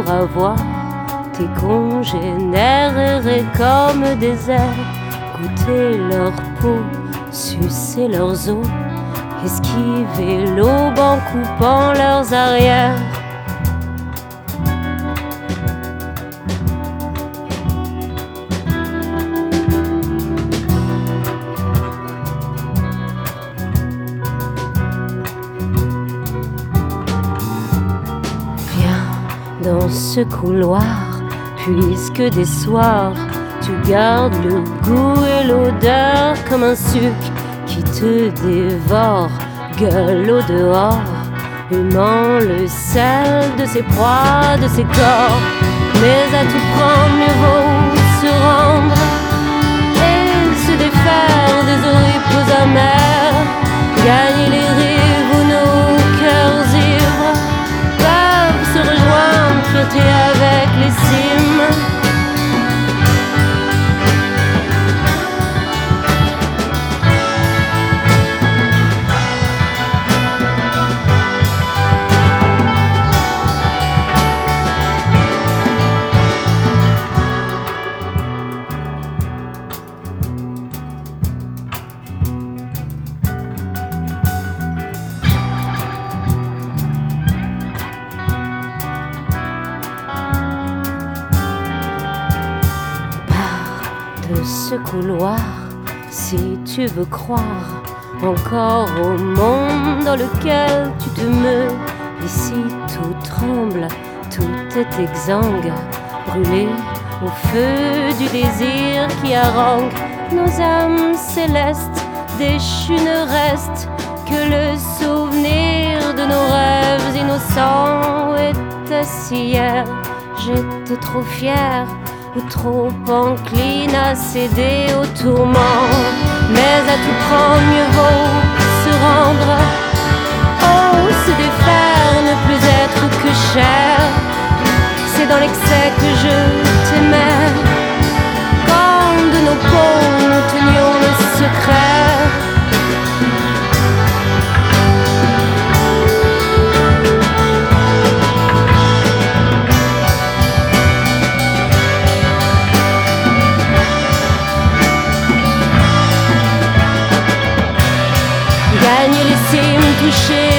pour avoir tes congénères errer comme des airs, goûter leur peau, sucer leurs os, esquiver l'aube en coupant leurs arrières. Dans ce couloir, puisque des soirs tu gardes le goût et l'odeur comme un suc qui te dévore, gueule au dehors, humant le sel de ses proies, de ses corps. Mais à tout prendre, mieux vaut se rendre et se défaire des horribles amers, gagner les rives où nos cœurs ivres peuvent se rejoindre, flirter avec les cimes. De ce couloir, si tu veux croire encore au monde dans lequel tu te meus, ici tout tremble, tout est exsangue, brûlé au feu du désir qui harangue nos âmes célestes. Déchues ne reste que le souvenir de nos rêves innocents. Où était-ce hier? J'étais trop fière ou trop encline à céder au tourment. Mais à tout prendre, mieux vaut se rendre. Oh, se défaire, ne plus être que chair. C'est dans l'excès que je t'aimais, quand de nos peaux nous tenions le secret. Gagner les cimes, toucher